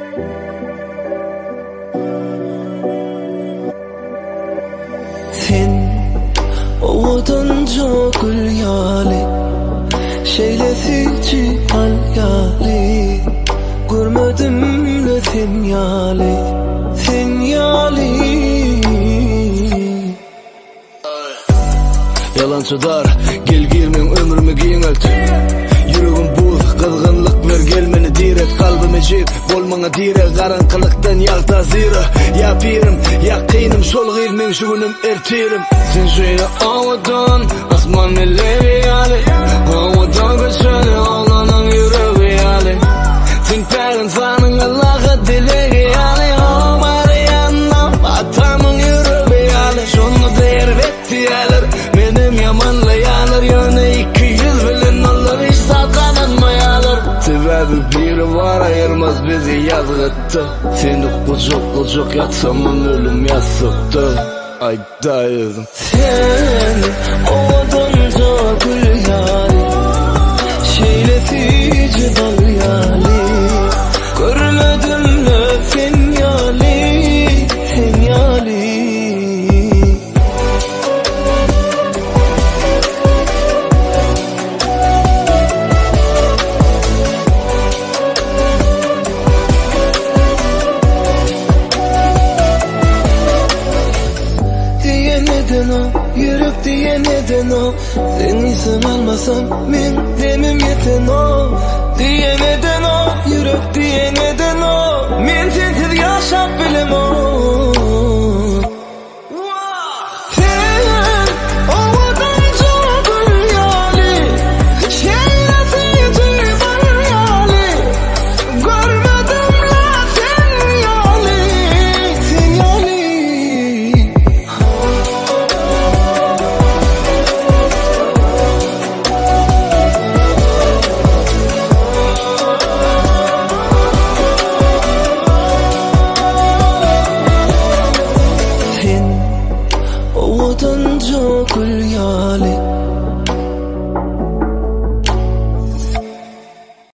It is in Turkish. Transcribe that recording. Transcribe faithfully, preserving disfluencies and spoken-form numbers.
Sen ovadan çok yali, şeylesici halyali, görmedim de sen yali, sen yali. Yalancılar gel girmen ömrümü giynelt. Yüreğim buz, kızgınlık ver gel meni diret. Kalbime jit, bolmana dire, karanqılıktan yalta zira. Ya pirim, ya kıyınım, sol giyilmen şu günüm ertirim. Sen şöyle avadan, asman elleri yali, avadan kaçanı ağlanan yüreği yali. Sen pərin sanın Allah'a dilegi yali, omar yanam, atamın yüreği yali. Şunu değer vetti yalir, benim yamanla yalir. Yöne iki yüz bilen olur, hiç salkananmayalar. Sebebi biri var, ayırmaz bizi yazgıttı. Seni kucuk kucuk yatsamın ölüm yasıktı. Ay dayızım. Sen ovadan çok yali, şeylesici dal yali, görmedim de sen yali, sen yali. Yürek diye neden o, seni sen almasam men demem yeten o. Diye neden o, yürek diye neden o, men sensiz yaşap bilem o. Sen ovadan çok yali, şeylesici yali, görmedim la sen yali, sen yali. Ovadan çok yali,